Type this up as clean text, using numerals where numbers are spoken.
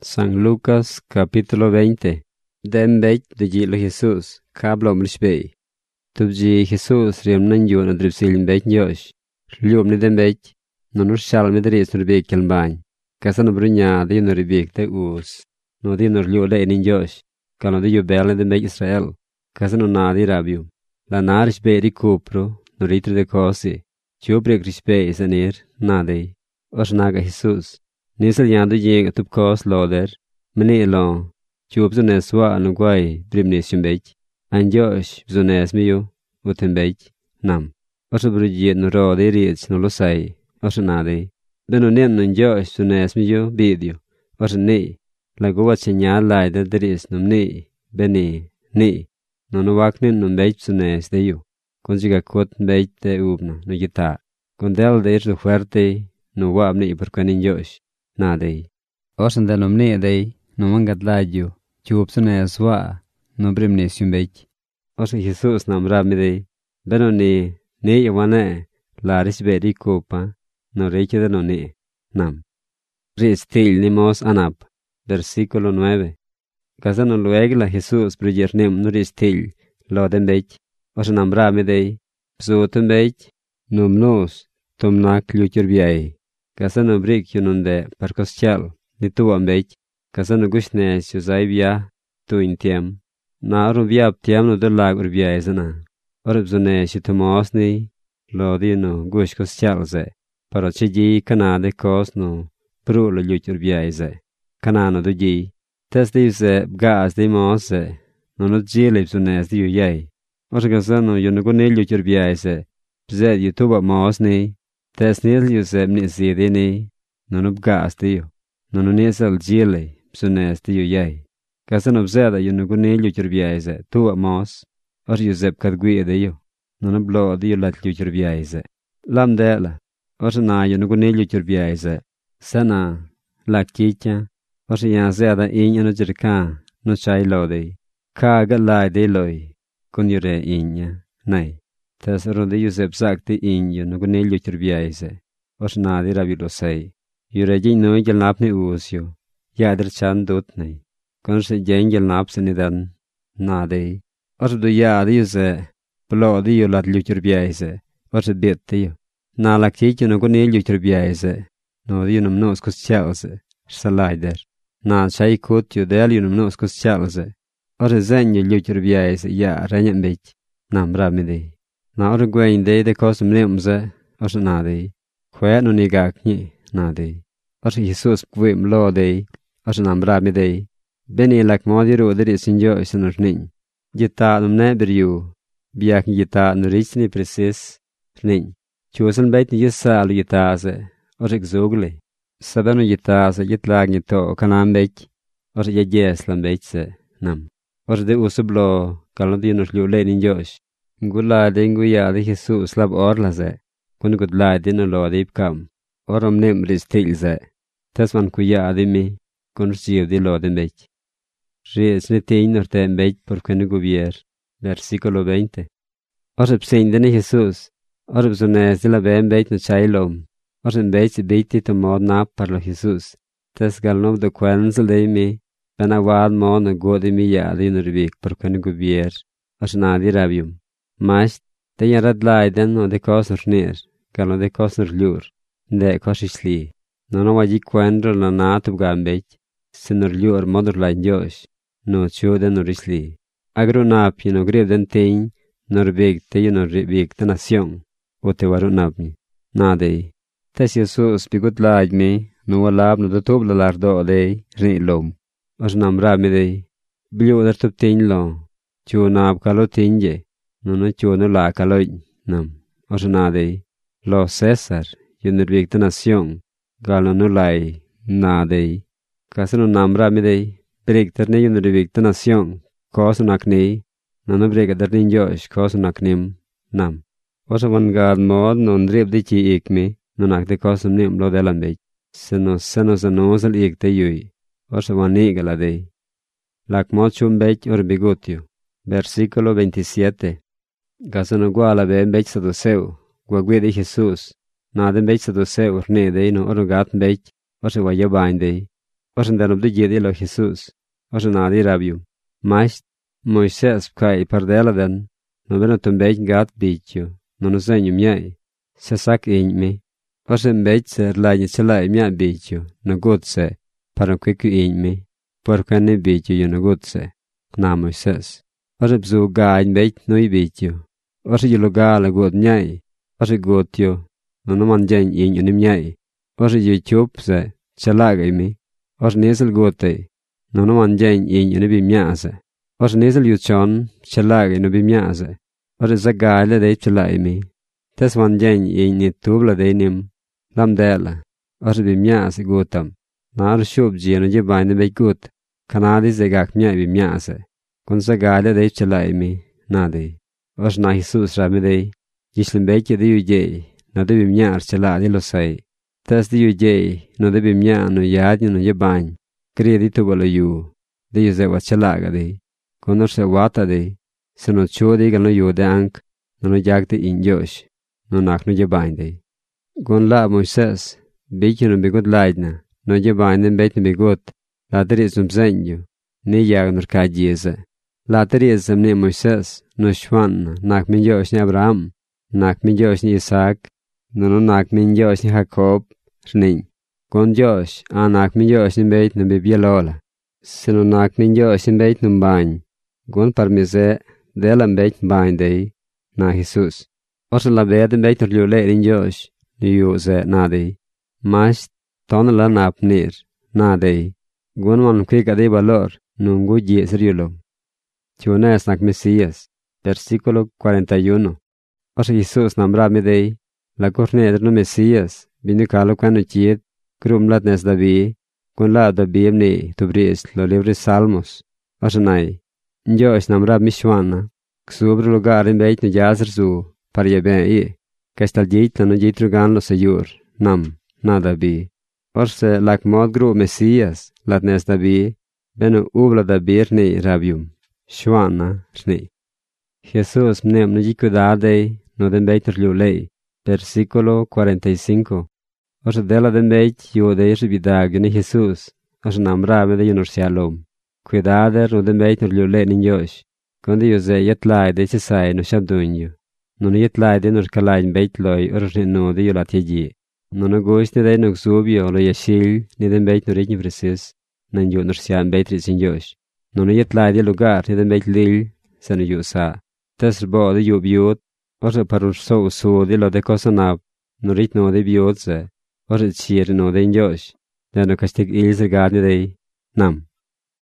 San Lucas capítulo 20. Den bech de gilo Jesús, kablom lishbei. Tubji Jesús riem nan yu na dripsil bech nyosh. Lium ni den bech, nonur shal medris nur bek kelbany. Kasan brunya de nur bek te us. No di nur liu le nin josh. Kalo de yu bel den bech Israel. Kasan na di rabiu. La narish be di kupro, nur itri de kosi. Chubrek rishbei sanir, na de. Osnaga Jesús. Nisal yandu yeng atup kos loder, meni long, chup zunes wa anugwai brimnis yumbech, anjosh zunes miyo, utembech, nam. Osa brujiet no ro de rich no losai, osa nade. Beno nen no josh zunes miyo bidio, osa ni, la gowa chenyal lai del deris num ni, beni, ni, no no waknin num bech zunes de yu, conjiga kot bech de ubna, no yita, condel de irzo fuerte, no wab ni perkanin josh. Nadei. Osan de nomne dei, no mangat ladio, chupsune aswa, no brimnes yumbech. Osa Jesús nam ramidei, beno ni yawane, laris bedi copa, no reiche de no ni, nam. Ristil ni mos anap, versículo 9. Casano luego la Jesús brujernem no ristil, lo dembech, osa nam ramidei, psotembech, num nos, tomnak luchurbiai. Kasano brik yununde parkoschal, ni tu ambech, kasano gushnes yuzai bia, tu intiem. Na aru biab tiam no delag urbia ezana. Orb zune shitumos ni, lo di no gush koschal ze. Paro chiji kanade kos no, pru lo luch urbia eze. Kanano du ji. Tes di ze bgas di mos ze, no no jilib zunes di uyay. Orb kasano yunugune luch urbia eze, bzed yutuba mos ni, tes nil yuseb ni zidini, nonub gas diyo, nonu nisal jile, psunes diyo yay. Kasan obzeda yunuguni luchurbiaize, tuwa mos, or yuseb kadgui diyo, nonub lo diyo lat luchurbiaize. Lam dela, or na yunuguni luchurbiaize, sana, lak chicha, or yan zeda inya no jirka, no chay lo di, ka galay di loy, kun yure inya, nay. Tas ronde Yusef sakti inyo no gunel luchurbiaise. Os nadi rabilo sei. Yurejin no ingel napni usyo. Yader chan dutnei. Konse jengel napseni dan. Nadi. Os do yadi yuse. Blodi yo lat luchurbiaise. Os bitti yo. Nalak chicho no gunel luchurbiaise. No di num nos kus chelse. Salaider. Na chay kut yo del yo num nos kus chelse. Os zenyo luchurbiaise ya renyen bich. Nam ramidi. Na ora gwain de kos mlemze, os nadi. Kwe no nigak ni, nadi. Os Jesus kwim lo de, os namra mi de. Beni lak modi ro de sinjo isenor nin. Jita numne beriu. Biak jita no richni precis nin. Chusen beit ni yesa alu jita ze, os exogle. Sabeno jita ze jitlag ni to kanam beit, os yejes lam beit ze, nam. Os de usublo, kalodinos liule nin josh. Gula dengu ya de Jesús lab orla ze. Kun gudla dino lo adib kam. Orom nem ristil ze. Tasman kuya adimi. Kun rsiv di lo den bech. Ries ne tein norten bech por kenu gubier. Versículo 20. Orb sein dene Jesús. Orb zones de la ben bech no chailom. Orb bech deiti to mod nap par lo Jesús. Tas galnov do kwenzel de mi. Ben awad mod no godi mi ya de norbik por kenu gubier. Os nadi rabium. Mas, te yarad laiden o de kosur nir, kalo de kosur lur, de kosisli. No waji kwendro la natub gambech, sinur lur modur lain josh, no chuden urisli. Agro napi no grib den tein, nor big te nor big te nacion, o te waru napni. Nadei. Tes Jesus bigut laid me, no walab no de tub la lardo de, rin lom. Os namra mi de, bilio der tub tein lo, chu nab kalo teinje. No chuno la caloy, nam. Os nade. Lo César, yunir de nación. Galo no lai, nade. Casano namra midei. Breg terne yunir de nación. Cos nakne. Nano brega dernin josh, cos naknim, nam. Os van gad mod non drib de chi ikme. Non ak de cosum nim lo delan bech. Senos anosal ik te yui. Os van igala de. Lak mod chum bech or bigotio. Versículo 27. Gasano guala ben bech sadoseu, guagwe de Jesús, naden bech sadoseu, ne de no orogat bech, o se vaya bain de, Oxe den op de gedi lo Jesus. Oxe nadi rabium. Maist, Moises pkai pardela den, no beno tumbeit gat bitio, no no zenyu miai. Se sak mi. Oxe mbeit se rlaini celai mia bitio, no gotse, para kwiku mi. Porca ne bitio yo no gotse. Na Moises. Oxe bzu gain beit no i bitio. Oxe yulo gala god miai. Oxe gotio, no no manjen ni miai. Oxe yu chup se, celaga mi. Oxe nesel gote, no no manjen ni bi miase. Oxe nesel yu chon, celaga no bi miase. Oxe zagale de celai mi. Tes manjen ni tubla de nim. Lam dela. Oxe bi miase gotam. Na ar shub jieno je bain be gut. Kanadi zegak miai bi miase. Kon zagale de celai mi. Nadi. Oxe na Jesus ramide. Gislim beke de yu je. No de bi miar celadi lo sai. Tes de yu je. No de bi miar no yad no je bain. Credi tu bolo yu. De yu zewa celaga de. Kon orse wata de. Se no chodi gal no yu de ank. No jagte in josh. No nak no je bain de. Gon la Moises. Beke no begot laidna. No je bain den beit no begot. Later is zenju. Ne jag nor ka jeze. Later is ne Moises. No shwan. Nak min josh ni Abraham. Nak min josh ni Isaac. No nak min josh ni Jacob. Rning. Gon josh. Nak min josh ni beit no bebia lola. Se no nak min josh ni beit no bain. Gon parmise. Delam beit bain de. Na Jesus. Osse la bed beit no liole in josh. Ni yu ze na de. Mas ton la nap nir. Na de. Gon man quick ade valor. Nungu je seriolo. Jonas nak Mesías. Versículo 41. Osse Jesus namra me de. La cornedr no Mesías. Vino calo cuando chiet. Crumlat nes David. Con la David ne tubris lo libre salmos. Osse nai. Josh namra mishwana. Sobre lugar in beit no jazer zu. Par je ben ie. Kestal jeit no jeit rugan lo sayur. Nam. Na David. Orse lak mod gro Mesías. Lat nes David. Beno ubla David ne rabium. Shwana rne. Jesus mnem no jikudade. No den beit no liulei. Versículo 45. Orse dela den beit yo de ribidag ne Jesus. Orse namra me de yonor shalom. Cuidader no den beit no liulei nin josh. Konde yo ze yetlai de chesai no shabdunyo. No yetlai de nor kalain beit loi orse no de yolat yeji. No gois ne de no xubio lo yashil ni den beit no regni precis. Nan yo nor sian beit rizin josh. No yetlai de lugar ni den beit lil san yo sa. Tes bo de yo biot. Orse parur so de lo de kosanab. No rit no de biot ze. Orse chir no de josh. Den no kastig ilse gadni de. Nam.